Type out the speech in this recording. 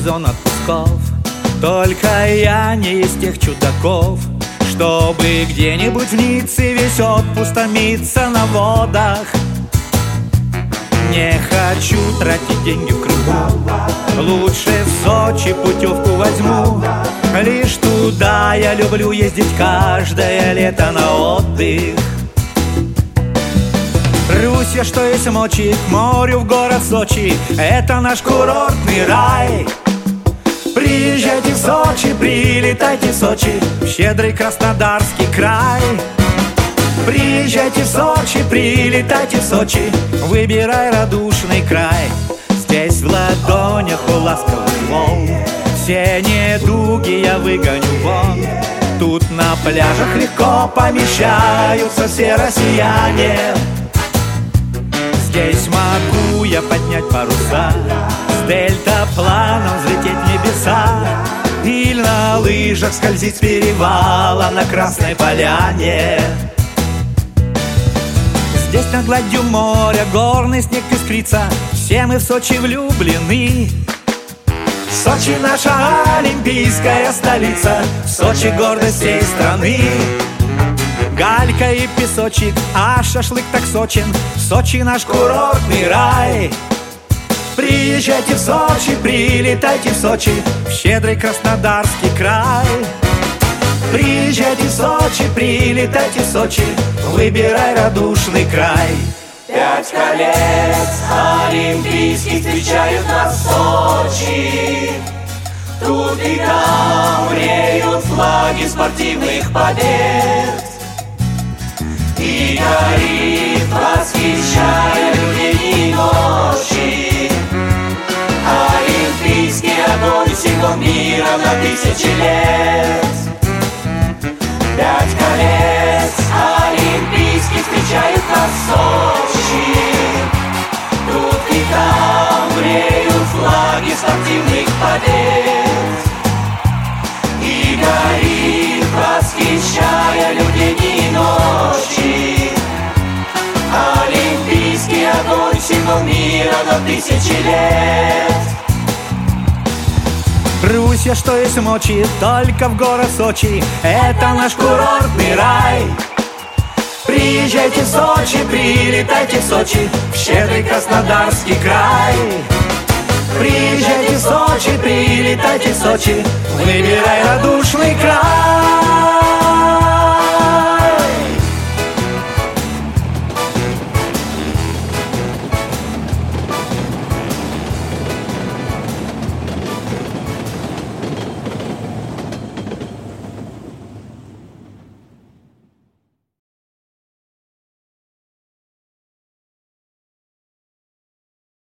сезон отпусков. Только я не из тех чудаков, чтобы где-нибудь в Ницце весь отпуск томиться на водах. Не хочу тратить деньги в Крыму, лучше в Сочи путевку возьму. Лишь туда я люблю ездить каждое лето на отдых. Рвусь я, что есть мочи, к морю в город Сочи. Это наш курортный рай. Приезжайте в Сочи, прилетайте в Сочи, в щедрый Краснодарский край. Приезжайте в Сочи, прилетайте в Сочи, выбирай радушный край. Здесь в ладонях у ласковых волн все недуги я выгоню вон. Тут на пляжах легко помещаются все россияне. Здесь могу я поднять паруса, с дельтапланом взлететь в небеса, или на лыжах скользить с перевала на Красной Поляне. Здесь над гладью моря горный снег искрится, все мы в Сочи влюблены. Сочи наша олимпийская столица, в Сочи гордость всей страны. Галька и песочек, а шашлык так сочен, в Сочи наш курортный рай. Приезжайте в Сочи, прилетайте в Сочи, в щедрый Краснодарский край. Приезжайте в Сочи, прилетайте в Сочи, выбирай радушный край. 5 колец олимпийских встречают нас в Сочи. Тут и там реют флаги спортивных побед. И горит, восхищая людей и ночи, олимпийский огонь всего мира на 1000 лет. 5 колец олимпийских встречают нас в Сочи. Тут и там бреют флаги спортивных побед. И горит, восхищая людей дни и ночи, олимпийский огонь всего мира на 1000 лет. Рвусь я, что есть мочи, только в город Сочи, это наш курортный рай. Приезжайте в Сочи, прилетайте в Сочи, в щедрый Краснодарский край. Приезжайте в Сочи, прилетайте в Сочи, выбирай радушный